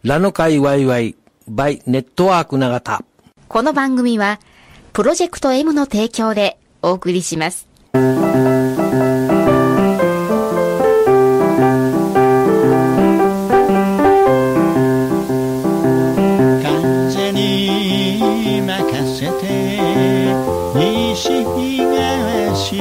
ラノ会ワイワイ by ネットワーク永田。 この番組はプロジェクト M の提供でお送りします。 風に任せて西東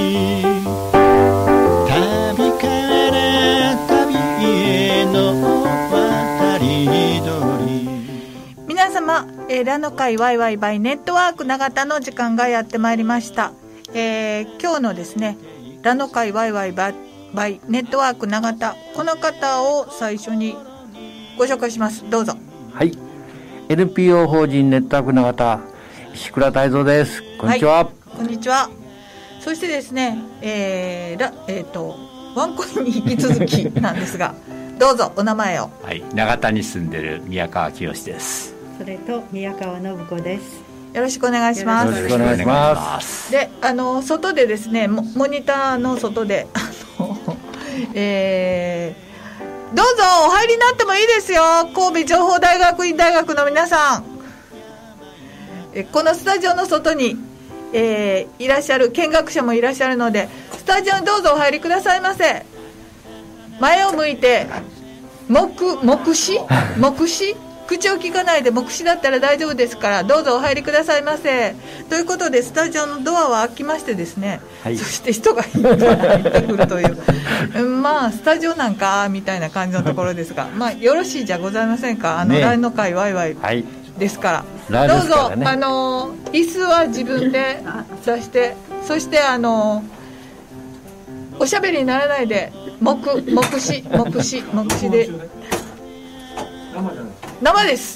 旅から旅への渡り鳥。 皆様、ラノ会ワイワイバイネットワーク永田の時間がやってまいりました。今日のですねラノ会ワイワイバイネットワーク永田、この方を最初にご紹介します。どうぞ。 はい、NPO 法人ネットワーク永田、石倉泰造です。こんにちは。 はい、こんにちは。そしてですね、ワンコインに引き続きなんですがどうぞお名前を。 はい、長田に住んでる宮川清です。 それと宮川信子です。 よろしくお願いします。 よろしくお願いします。 で、外でですね モニターの外でどうぞお入りになってもいいですよ。神戸情報大学院大学の皆さん、このスタジオの外に、いらっしゃる見学者もいらっしゃるので、スタジオにどうぞお入りくださいませ。前を向いて目視口を聞かないで目視だったら大丈夫ですから、どうぞお入りくださいませ。ということでスタジオのドアは開きましてですね、はい、そして人がいっぱい入ってくるというまあスタジオなんかみたいな感じのところですが、まあよろしいじゃございませんか。ラノ会ワイワイですから、はい、どうぞ、ね、椅子は自分で出して、そしておしゃべりにならないで目視で生です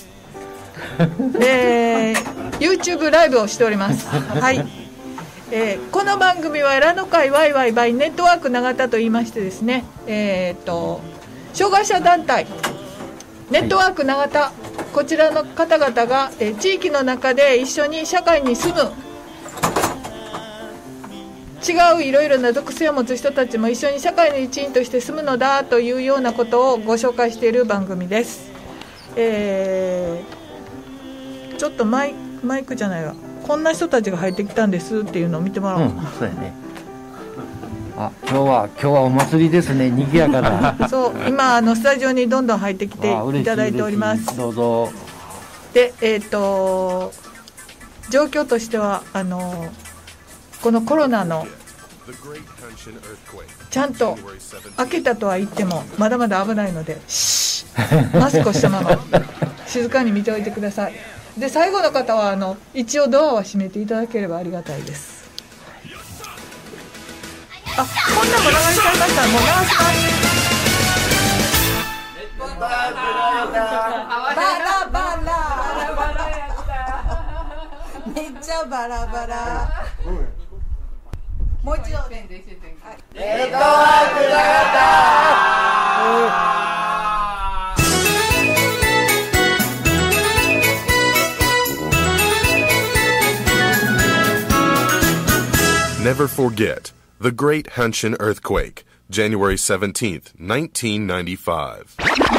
、YouTube ライブをしております。はい、この番組はラノ会ワイワイバイネットワーク永田と言いましてですね、障害者団体ネットワーク永田、こちらの方々が、地域の中で一緒に社会に住む、違ういろいろな属性を持つ人たちも一緒に社会の一員として住むのだというようなことをご紹介している番組です。ちょっとマイクじゃないわ、こんな人たちが入ってきたんですっていうのを見てもらおう。 そうやね。あ、今日はお祭りですね。賑やかなそう、今スタジオにどんどん入ってきていただいております。 どうぞ。 で、状況としてはこのコロナのちゃんと開けたとは言ってもまだまだ危ないのでマスクをしたまま静かに見ておいてください。で、最後の方は一応ドアは閉めていただければありがたいです。あ、こんなも流れちゃいました。もう流します。バラバラめっちゃバラバラ。もう一度。ネットワーク永田。 Never forget the Great Hanshin Earthquake, January 17th, 1995.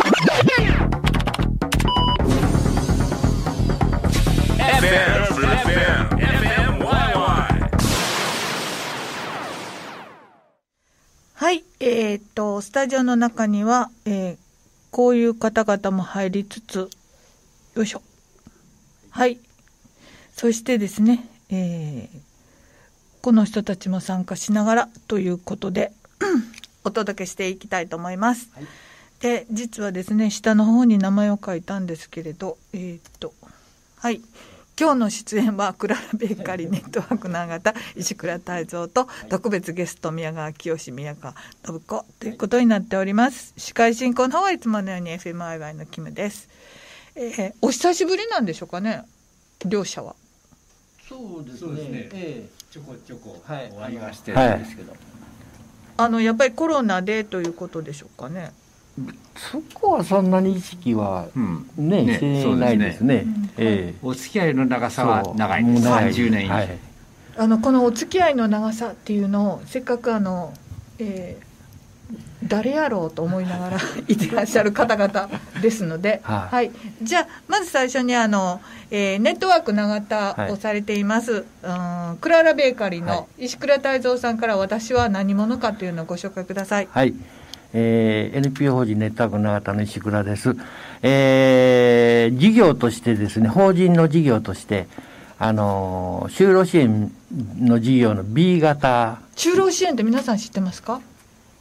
FMYY。 はい、スタジオの中には、こういう方々も入りつつ、よいしょ。はい。そしてですね、この人たちも参加しながらということでお届けしていきたいと思います。はい、で、実はですね、下の方に名前を書いたんですけれど、はい、今日の出演はクララベーカリーネットワーク永田、石倉泰造と特別ゲスト宮川清、宮川信子ということになっております。司会進行の方はいつものように FMIY のキムです。お久しぶりなんでしょうかね、両者は。 そうですね、ちょこちょこお会いはしてるんですけど、 やっぱりコロナでということでしょうかね。 そこはそんなに意識は、してないですね。 お付き合いの長さは長いです。30年以上、はい、 このお付き合いの長さっていうのをせっかく誰やろうと思いながらいてらっしゃる方々 ですので、はい、じゃあまず最初にネットワーク永田をされています、クララベーカリーの石倉泰造さんから私は何者かというのをご紹介ください。 はい、NPO 法人ネットワーク永田の石倉です。事業としてですね、法人の事業として就労支援の事業の B 型。 就労支援って皆さん知ってますか？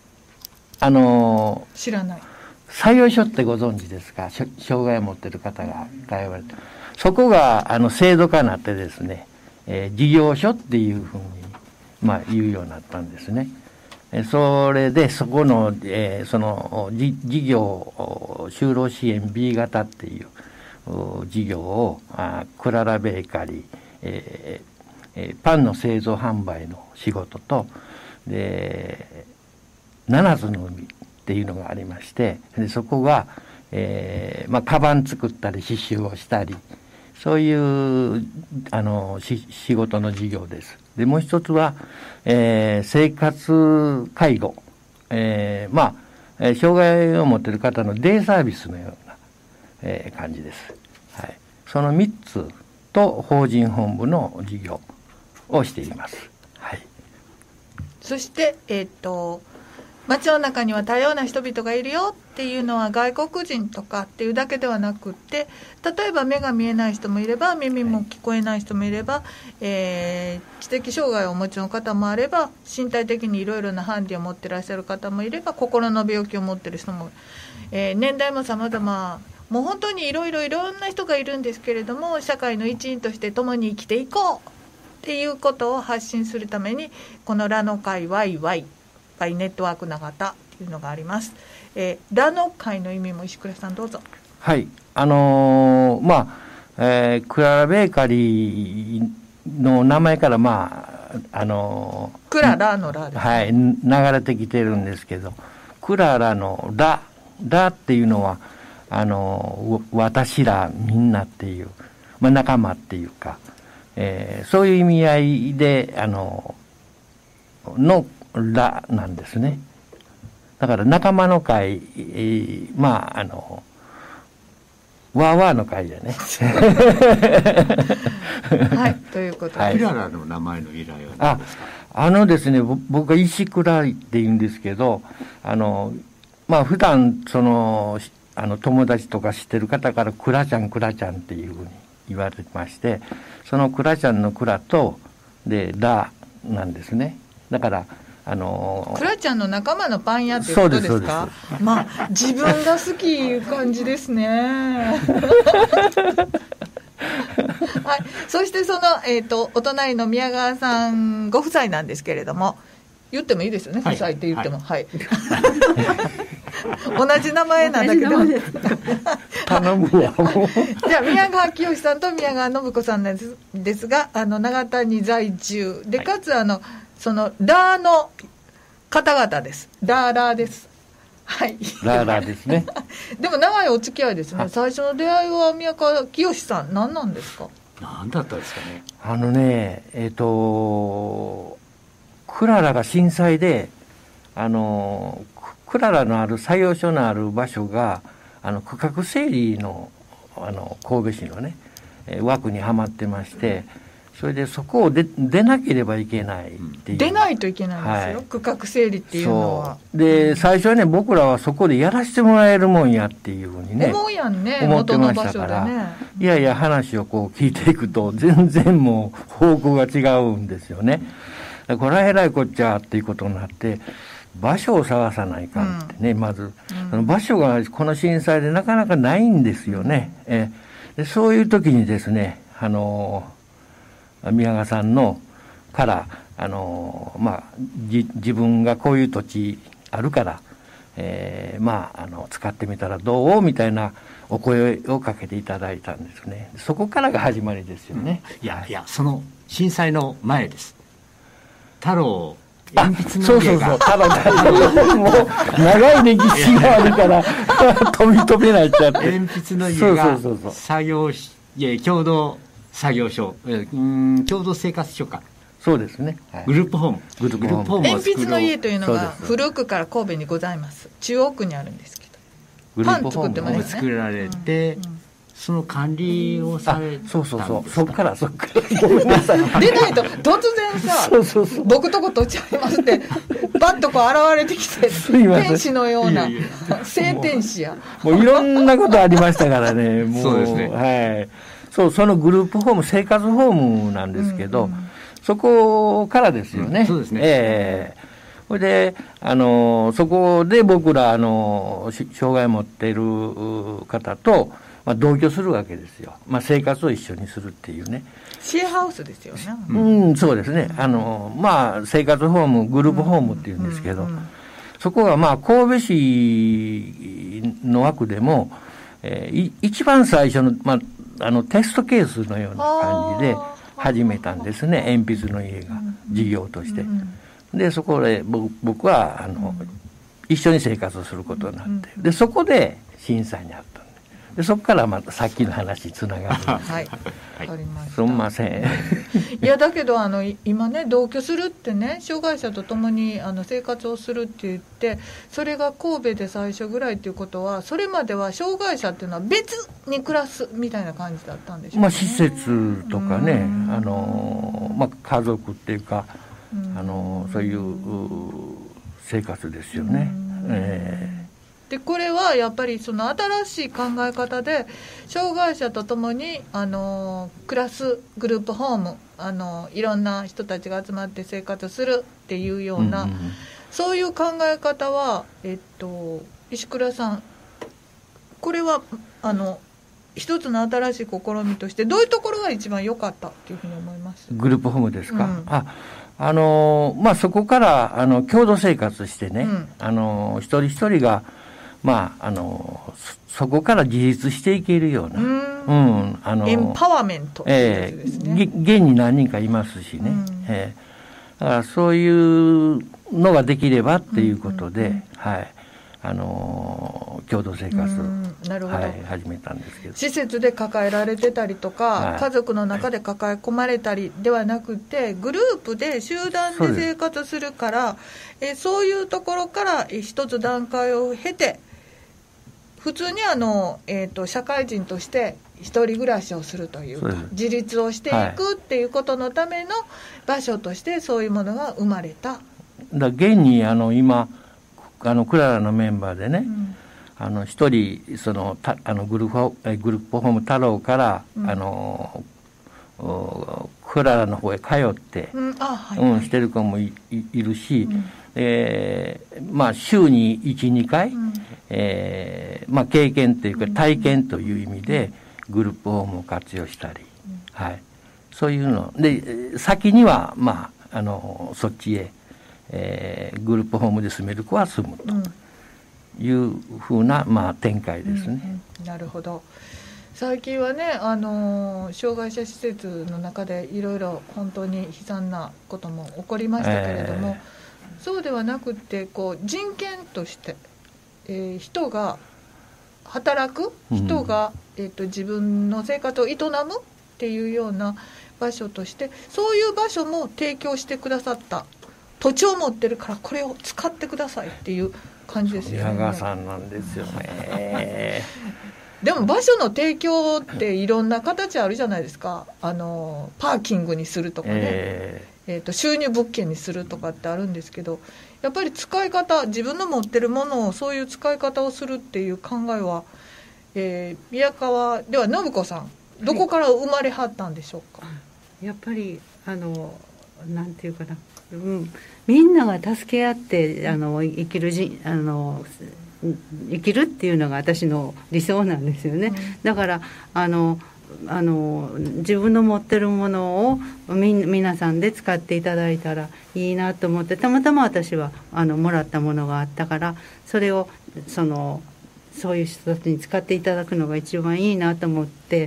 知らない。 採用所ってご存知ですか？障害を持っている方が通われて、そこが制度化になってですね、事業所っていうふうに、言うようになったんですね。それでそこの、その事業就労支援 B 型っていう事業をクララベーカリー、パンの製造販売の仕事とで7つの海っていうのがありまして、でそこが、カバン作ったり刺繍をしたり、そういう仕事の事業です。でもう一つは、生活介護、障害を持っている方のデイサービスのような、感じです。はい、その3つと法人本部の事業をしています。はい、 そして街の中には多様な人々がいるよっていうのは外国人とかっていうだけではなくって、例えば目が見えない人もいれば耳も聞こえない人もいれば、知的障害をお持ちの方もあれば、身体的にいろいろなハンディを持ってらっしゃる方もいれば、心の病気を持ってる人も、年代も様々、もう本当にいろんな人がいるんですけれども、社会の一員として共に生きていこうっていうことを発信するために、このラの会ワイワイネットワーク永田というのがあります。ラの会の意味も石倉さんどうぞ。 はい、クララベーカリーの名前からクララのラです、ね、 はい、流れてきてるんですけど、クララのラっていうのは私らみんなっていう、仲間っていうか、そういう意味合いでのラなんですね。だから仲間の会、ワーワーの会でね。 はい、ということで。 クララの名前の由来は何ですか？ ですね、僕は石倉って言うんですけど、普段友達とか知ってる方からクラちゃんっていうふうに言われてまして、そのクラちゃんのクラとでラなんですね。だからクラちゃんの仲間のパン屋っていうことですか？自分が好きいう感じですね。はい、そしてお隣の宮川さんご夫妻なんですけれども、言ってもいいですよね、夫妻って言っても、はい、同じ名前なんだけど頼むわもう。 じゃあ宮川清さんと宮川信子さんですが、永田に在住で、かつそのラーの方々です。ラーです。はい。 ラーですね。 でも長いお付き合いですね。最初の出会いは宮川清さん、何なんですか？ 何だったんですかね。 クララが震災でクララのある採用所のある場所が区画整理の神戸市のね枠にはまってまして、それでそこを出なければいけないっていう、 出ないといけないんですよ、はい、区画整理っていうのは。 で最初はね、僕らはそこでやらせてもらえるもんやっていうふうにね思うやんね、 思ってましたから、ね、いやいや話をこう聞いていくと全然もう方向が違うんですよね。これはえらいこっちゃっていうことになって、場所を探さないかんってね、まず、場所がこの震災でなかなかないんですよね。でそういう時にですね、宮川さんのから自分がこういう土地あるから、使ってみたらどうみたいなお声をかけていただいたんですね。そこからが始まりですよね。 いやその震災の前です。太郎鉛筆の家が太郎もう長い歴史があるから飛びないっちゃって、 鉛筆の家が作業共同作業所、共同生活所か。 そうですね、 はい、グループホーム鉛筆の家というのが古くから神戸にございます。中央区にあるんですけど、 グループホームパン作ってますね作られて、その管理をされたんですか？ そうそっからごめんなさいでないと突然さそう僕とこ取っちゃいますってバッとこう現れてきていません天使のようないやいや聖天使やもういろんなことありましたからねもうそうですね、 はい、そのグループホーム生活ホームなんですけど、そこからですよね、 そうですね、 それでそこで僕ら障害を持っている方と、同居するわけですよ、生活を一緒にするっていうね、 シェアハウスですようね。 ん、そうですね、生活ホームグループホームっていうんですけど、そこが神戸市の枠でも、一番最初の、テストケースのような感じで始めたんですね、鉛筆の家が事業として、でそこで僕は一緒に生活をすることになって、でそこで震災にあったんで、そこからまたさっきの話につながるんです。 はい、わかりました。 すみません。 いやだけど今ね同居するってね、障害者と共に生活をするって言って、それが神戸で最初ぐらいっていうことは、それまでは障害者っていうのは別に暮らすみたいな感じだったんでしょうね。 施設とかね、家族っていうか、そういう生活ですよね。 でこれはやっぱりその新しい考え方で、障害者とともに暮らすグループホーム、いろんな人たちが集まって生活するっていうような、そういう考え方は、石倉さん、これは一つの新しい試みとして、どういうところが一番良かったっていうふうに思います？ グループホームですか？そこから共同生活してね、一人一人がそこから自立していけるような、 エンパワーメントっていうやつですね。 現に何人かいますしね、だからそういうのができればっていうことで、共同生活始めたんですけど、 施設で抱えられてたりとか、家族の中で抱え込まれたりではなくて、グループで集団で生活するから、そういうところから一つ段階を経て、普通に社会人として一人暮らしをするというか、自立をしていくっていうことのための場所として、そういうものが生まれた。 だ現に今クララのメンバーでね、一人グループホーム太郎から、クララの方へ通って、してる子も いるし、週に 1,2 回、経験というか体験という意味でグループホームを活用したり、そういうので、先にはそっちへ、グループホームで住める子は住むというふうな、展開ですね。 なるほど。最近はね、障害者施設の中でいろいろ本当に悲惨なことも起こりましたけれども、そうではなくて人権として、人が働く人が、自分の生活を営むっていうような場所として、そういう場所も提供してくださった。土地を持ってるからこれを使ってくださいっていう感じですよね。 宮川さんなんですよね。 でも場所の提供っていろんな形あるじゃないですか。パーキングにするとかね、収入物件にするとかってあるんですけど、やっぱり使い方、自分の持ってるものをそういう使い方をするっていう考えは、宮川では信子さん、どこから生まれはったんでしょうか？ やっぱりなんていうかな、みんなが助け合って生きるっていうのが私の理想なんですよね。だから自分の持ってるものを皆さんで使っていただいたらいいなと思って、たまたま私はもらったものがあったから、それをそういう人たちに使っていただくのが一番いいなと思って、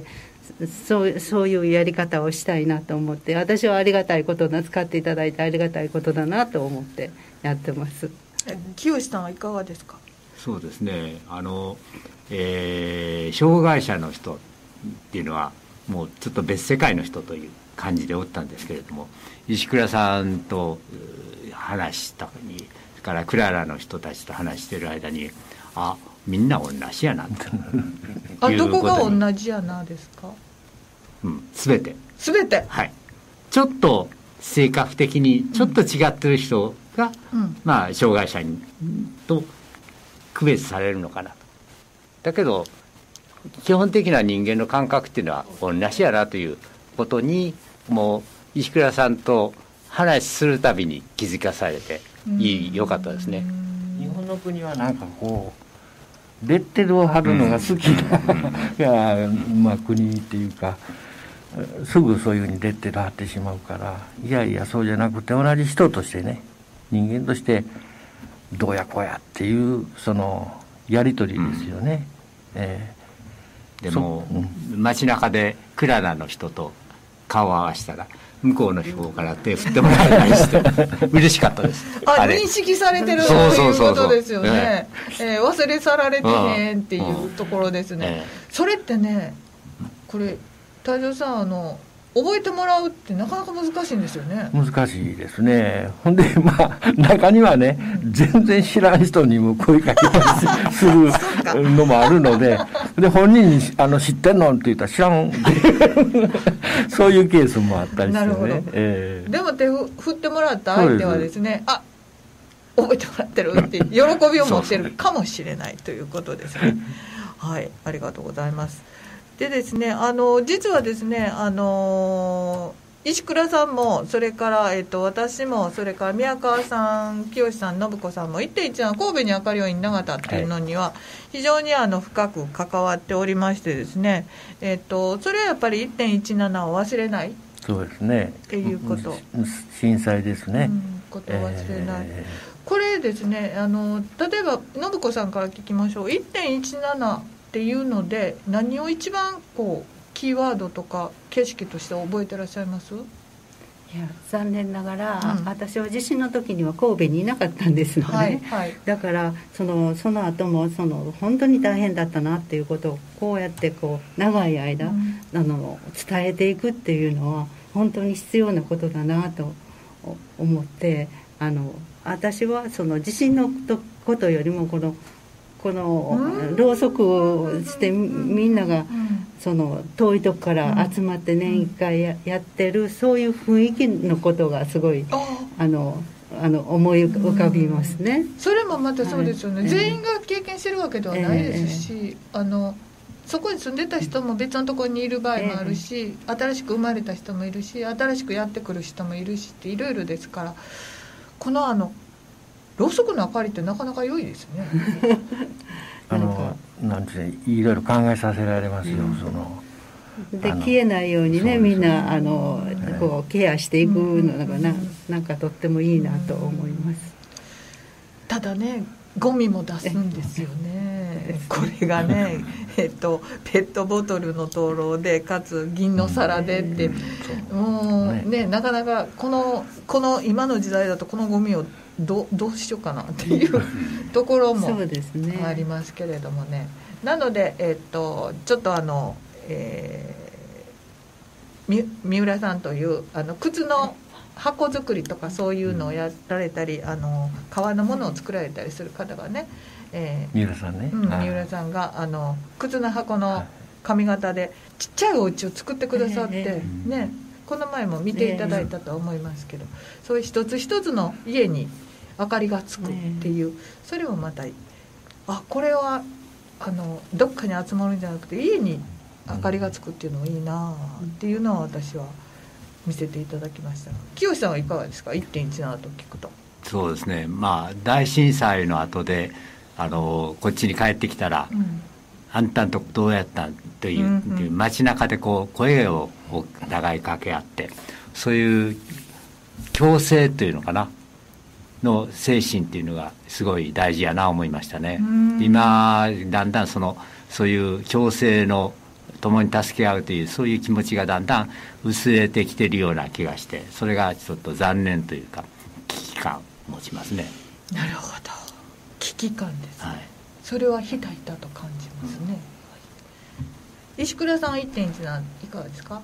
そういうやり方をしたいなと思って、私はありがたいことだ、使っていただいてありがたいことだなと思ってやってます。 清さんはいかがですか？ そうですね、障害者の人っていうのはもうちょっと別世界の人という感じでおったんですけれども、石倉さんと話したり、それからクララの人たちと話している間に、 みんな同じやなとどこが同じやなですか？ 全てはい。ちょっと性格的にちょっと違ってる人が、まあ障害者と区別されるのかなと。だけど基本的な人間の感覚っていうのは同じやなということに、もう石倉さんと話するたびに気づかされてよかったですね。 日本の国はなんかこうレッテルを貼るのが好きな、まあ、国っていうか、すぐそういうふうにレッテル貼ってしまうから、いやいやそうじゃなくて、同じ人としてね、人間としてどうやこうやっていうそのやり取りですよね。 でも、街中でクララの人と顔を合わせたら向こうの方から手振ってもらえたりして嬉しかったです。 認識されてるということですよね。忘れ去られてへんっていうところですね。それってね、これ太蔵さん覚えてもらうってなかなか難しいんですよね。 難しいですね。ほんでまあ中にはね、全然知らん人にも声かけたりするのもあるので、で本人に知ってんのって言ったら知らんそういうケースもあったりしてね。なるほど。 でも手振ってもらった相手はですね、覚えてもらってるって喜びを持ってるかもしれないということですね。はい、ありがとうございます。でですね、実はですね、石倉さんも、それから、私も、それから宮川さん、清さん、信子さんも 1.1 の神戸に明かりを稲形っていうのには非常に深く関わっておりましてですね、それはやっぱり 1.17 を忘れない、 そうですね、 っていうこと、 震災ですね、 ことを忘れない、これですね、例えば信子さんから聞きましょう。 1.17 っていうので何を一番キーワードとか景色として覚えてらっしゃいます？ いや残念ながら、私は地震の時には神戸にいなかったんですので、だからその後も本当に大変だったなっていうことをこうやって長い間、伝えていくっていうのは本当に必要なことだなと思って、私はその地震のことよりもこのろうそくをしてみんなが遠いとこから集まって年1回やってる、そういう雰囲気のことがすごい思い浮かびますね。 それもまたそうですよね、全員が経験してるわけではないですし、そこに住んでた人も別のところにいる場合もあるし、新しく生まれた人もいるし、新しくやってくる人もいるしっていろいろですから、このろうそくの明かりってなかなか良いですね。 なんていろいろ考えさせられますよ。 で消えないようにね、みんなケアしていくのがなんかとってもいいなと思います。 ただね、ゴミも出すんですよね。これがね、ペットボトルの灯籠でかつ銀の皿でって、もうね、なかなかこの今の時代だとこのゴミをどうしようかなっていうところもありますけれどもね。なので、ちょっと三浦さんという靴の箱作りとかそういうのをやられたり、革のものを作られたりする方がね、 三浦さんね、 三浦さんが靴の箱の髪型でちっちゃいお家を作ってくださってね、この前も見ていただいたと思いますけど、そういう一つ一つの家に明かりがつくっていう、それもまたこれはどっかに集まるんじゃなくて家に明かりがつくっていうのもいいなっていうのは私は見せていただきました。清さんはいかがですか？ 1.17 と聞くと。 そうですね、大震災の後でこっちに帰ってきたら、あんたんとこどうやったんという、街中で声をお互い掛け合って、そういう共生というのかなの精神っていうのがすごい大事やな思いましたね。今だんだんそういう共生の共に助け合うというそういう気持ちがだんだん薄れてきているような気がして、それがちょっと残念というか危機感を持ちますね。 なるほど、危機感ですね、それはひたひたと感じますね、石倉さんは 1.17 いかがですか？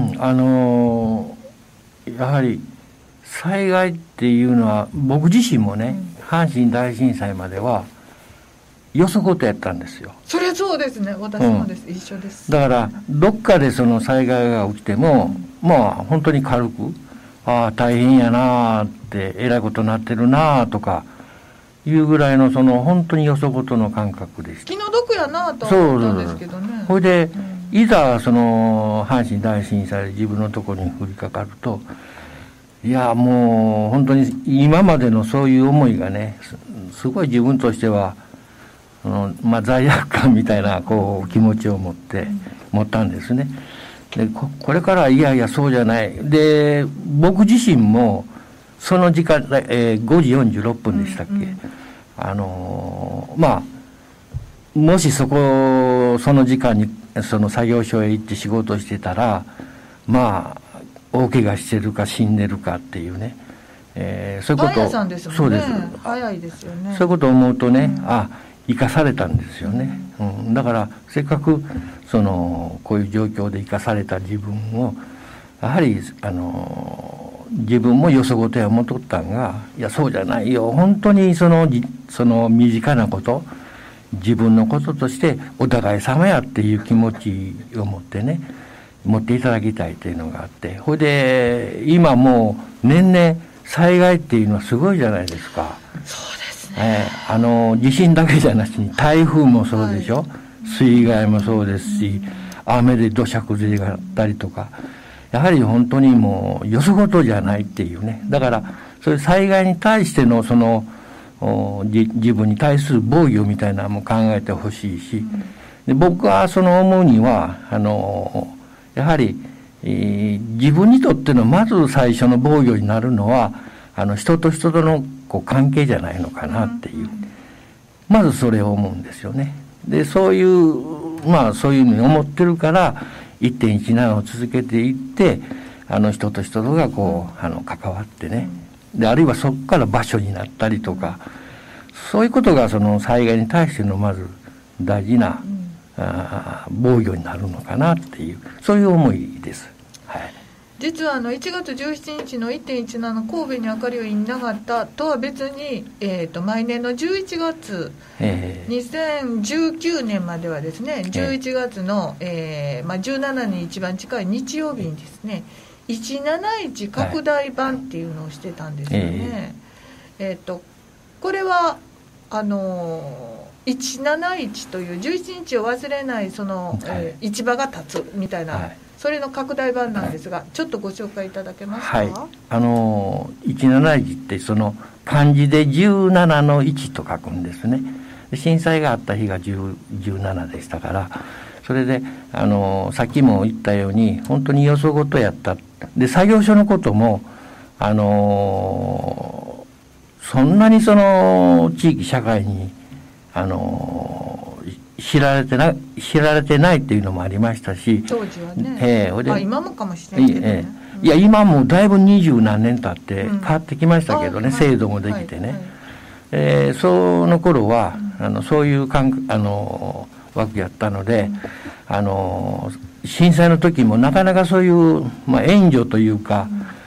やはり災害っていうのは僕自身もね、阪神大震災まではよそごとやったんですよ。 それはそうですね、私もです、一緒です。 だからどっかでその災害が起きても、まあ本当に軽く、ああ大変やなーってえらいことになってるなーとかいうぐらいのその本当によそごとの感覚でした。 気の毒やなと思ったんですけどね。 それで、いざその阪神大震災で自分のところに降りかかると、いやもう本当に今までのそういう思いがね、すごい自分としてはまあ、罪悪感みたいなこう気持ちを持ったんですね。でこれからいやいやそうじゃない。で僕自身もその時間、5時46分でしたっけ、まあもしその時間にその作業所へ行って仕事してたら、まあ大怪我してるか死んでるかっていうね、そういうことパン屋さんですもんね。 そうです。 早いですよね。 そういうことを思うとね、生かされたんですよね、だからせっかくこういう状況で生かされた自分をやはり自分もよそごとや思っとったんが、いやそうじゃないよ、本当にその身近なこと、自分のこととしてお互い様やっていう気持ちを持ってね、持っていただきたいというのがあって、ほいで今もう年々災害っていうのはすごいじゃないですか。 そうですね。 地震だけじゃなしに台風もそうでしょ、水害もそうですし、雨で土砂崩れがあったりとか、やはり本当にもうよそごとじゃないっていうね。だからそういう災害に対しての自分に対する防御みたいなのも考えてほしいし、で僕は思うにはやはり、自分にとってのまず最初の防御になるのは人と人との関係じゃないのかなっていう、まずそれを思うんですよね。でそういうふうに思ってるから 1.17 を続けていって、人と人とが関わってね、であるいはそこから場所になったりとか、そういうことがその災害に対してのまず大事な、防御になるのかなっていう、そういう思いです。はい。 実は1月17日の 1.17 神戸に明かりをいなかったとは別に、毎年の11月、2019年まではですね、11月の、17に一番近い日曜日にですね、171拡大版っていうのをしてたんですよね。これは171という11日を忘れない市場が立つみたいな、それの拡大版なんですが、ちょっとご紹介いただけますか。はい、 171って漢字で17の1と書くんですね。震災があった日が17でしたから、それでさっきも言ったように本当によそごとやった。で作業所のこともそんなに地域社会に知られてないっていうのもありましたし、 当時はね、今もかもしれないけどね、 いや今もだいぶ20何年経って変わってきましたけどね、制度もできてね、その頃はそういう枠やったので、震災の時もなかなかそういう、援助というか、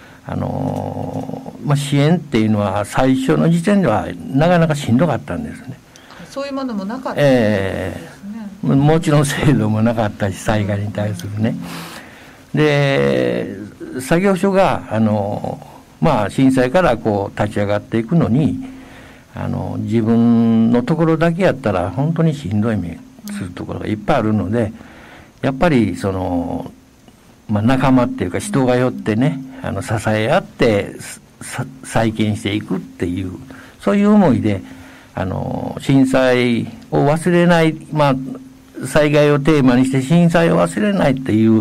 支援っていうのは最初の時点ではなかなかしんどかったんですね。 そういうものもなかったですね。 もちろん制度もなかったし、災害に対するね。で作業所が震災から立ち上がっていくのに自分のところだけやったら本当にしんどい目するところがいっぱいあるので、やっぱり仲間っていうか人が寄ってね支え合って再建していくっていう、そういう思いで震災を忘れない、災害をテーマにして震災を忘れないっていう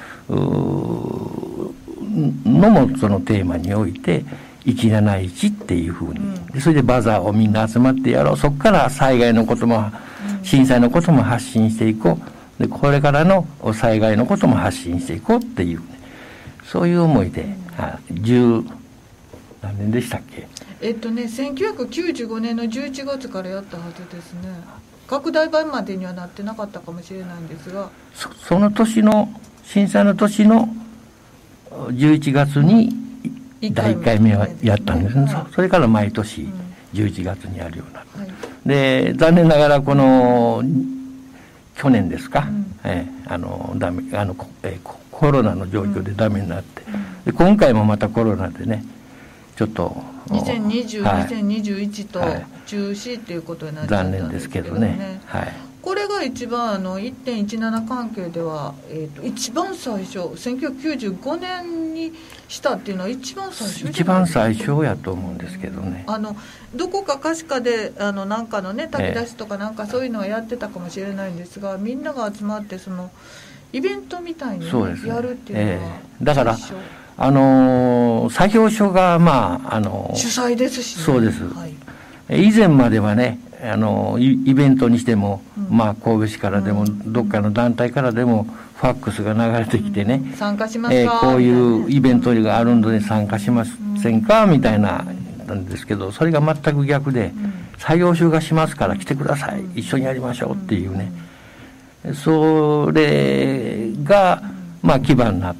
のもそのテーマにおいて171っていうふうに、それでバザーをみんな集まってやろう、そこから災害のことも震災のことも発信していこう、でこれからの災害のことも発信していこうっていう、そういう思いで10何年でしたっけ。 1995年の11月からやったはずですね。拡大版までにはなってなかったかもしれないんですが、 その年の震災の年の11月に第1回目はやったんですね。それから毎年11月にやるようになった。 で残念ながらこの去年ですか、ダメコロナの状況でダメになって、で今回もまたコロナでねちょっと 2020、2021と中止っていうことになっちゃったんですけどね。残念ですけどね。これが一番1.17 関係では、一番最初1995年にしたっていうのは一番最初一番最初やと思うんですけどね。 どこか可視化でなんかのね炊き出しとかなんかそういうのはやってたかもしれないんですが、みんなが集まってそのイベントみたいに、ね、やるっていうのは、 だから作業所が主催ですし、ね、 そうです、以前まではねイベントにしても、神戸市からでも、どっかの団体からでもファックスが流れてきてね、 参加しますか、 こういうイベントがあるので参加しませんか、みたいなんですけど、それが全く逆で、作業所がしますから来てください、一緒にやりましょうっていうね、それが基盤になって、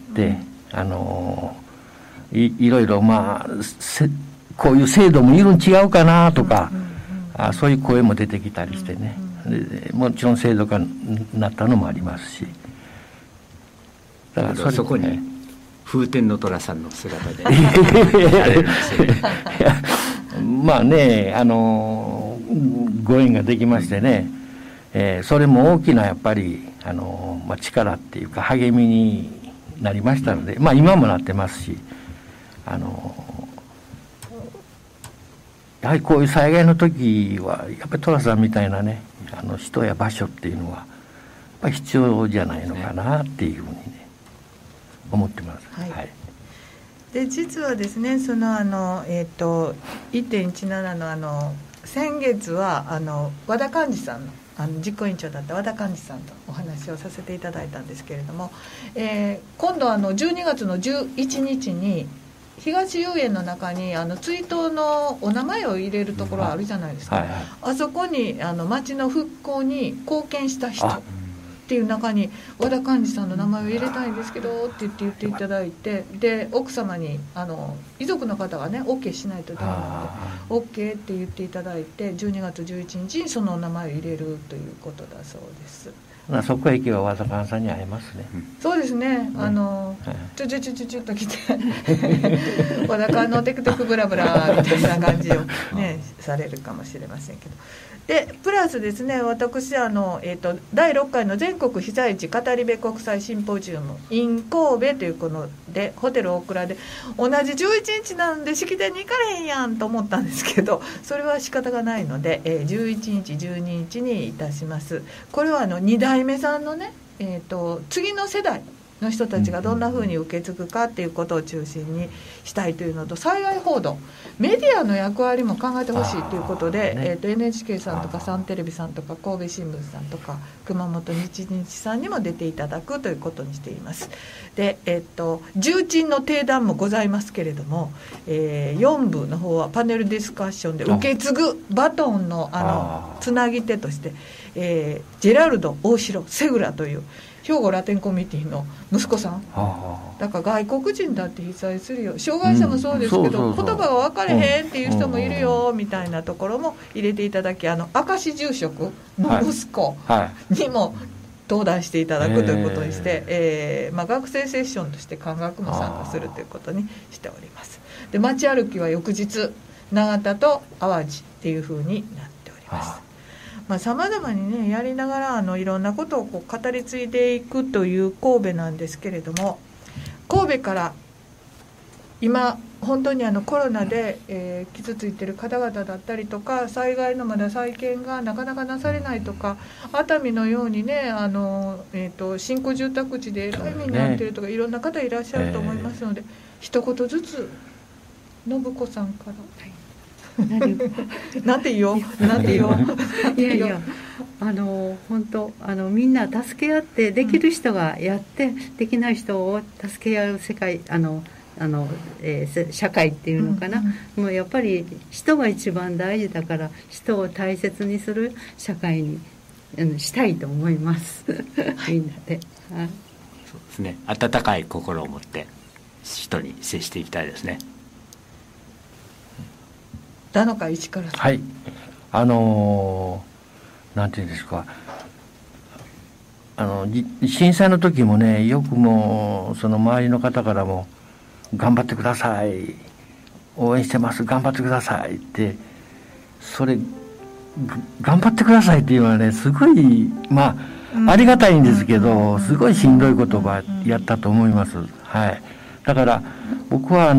いろいろこういう制度もいるん違うかなとか、そういう声も出てきたりしてね、でもちろん制度化になったのもありますし、 だからそこに風天の虎さんの姿でまあねご縁ができましてね、それも大きなやっぱり力っていうか励みになりましたので、今もなってますし、やはりこういう災害の時はやっぱり寅さんみたいなね人や場所っていうのはやっぱり必要じゃないのかなっていうふうにね思ってます。 で実はですねその1.17 の先月は和田寛治さんの実行委員長だった和田寛治さんとお話をさせていただいたんですけれども、今度12月の11日に東遊園の中に追悼のお名前を入れるところあるじゃないですか、あそこに町の復興に貢献した人っていう中に和田寛治さんの名前を入れたいんですけどって言っていただいて、で奥様に遺族の方がね OK しないとダメなので OK って言っていただいて、12月11日にそのお名前を入れるということだそうです。 そこへ行けば和田寛さんに会えますね。 そうですね。ちょっと来て和田寛のテクテクブラブラみたいな感じをねされるかもしれませんけど。でプラスですね、私第6回の全国被災地語り部国際シンポジウム in 神戸というのでホテル大倉で同じ11日なんで式典に行かれへんやんと思ったんですけど、それは仕方がないので、11日12日にいたします。これは2代目さんのね、次の世代の人たちがどんなふうに受け継ぐかっていうことを中心にしたいというのと、災害報道メディアの役割も考えてほしいということで、NHK さんとかサンテレビさんとか神戸新聞さんとか熊本日日さんにも出ていただくということにしています。で、重鎮の定談もございますけれども、4部の方はパネルディスカッションで受け継ぐバトンのつなぎ手として、ジェラルド大城セグラという兵庫ラテンコミュニティの息子さんだから外国人だって被災するよ、障害者もそうですけど、言葉が分かれへんっていう人もいるよみたいなところも入れていただき、明石住職の息子にも登壇していただくということにして、学生セッションとして漢学も参加するということにしております。で街歩きは翌日永田と淡路っていう風になっております。さまざまにねやりながらいろんなことを語り継いでいくという神戸なんですけれども、神戸から今本当にコロナで、傷ついている方々だったりとか、災害のまだ再建がなかなかなされないとか、熱海のようにね新興住宅地でえらい目に遭っているとか、いろんな方いらっしゃると思いますので、一言ずつ信子さんから。なんて言おういやいや本当みんな助け合って、できる人がやって、できない人を助け合う世界社会っていうのかな、もうやっぱり人が一番大事だから、人を大切にする社会にしたいと思いますみんなで、そうですね、温かい心を持って人に接していきたいですね。 田中一からさん。 はい、 なんていうんですか、震災の時もね、よくもうその周りの方からも頑張ってください、応援してます、頑張ってくださいって、それ頑張ってくださいっていうのはね、すごいありがたいんですけど、すごいしんどい言葉やったと思います。はい。だから僕は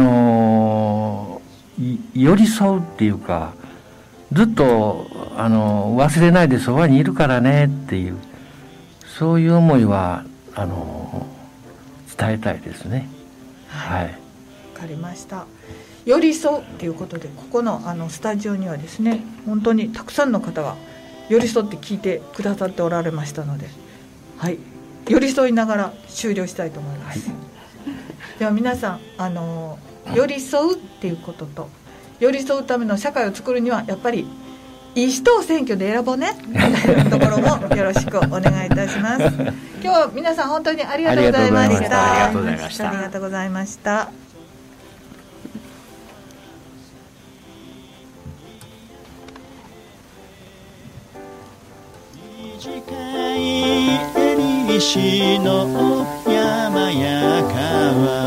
寄り添うっていうか、ずっと忘れないでそばにいるからねっていう、そういう思いは伝えたいですね。はい。わかりました。寄り添うっていうことで、ここのスタジオにはですね、本当にたくさんの方が寄り添って聞いてくださっておられましたので、はい、寄り添いながら終了したいと思います。はい、では皆さん寄り添うっていうことと、寄り添うための社会を作るにはやっぱりいい人を選挙で選ぼうねみたいなところもよろしくお願いいたします。今日は皆さん本当にありがとうございました。 ありがとうございました。 ありがとうございました。 短い縁石の山や川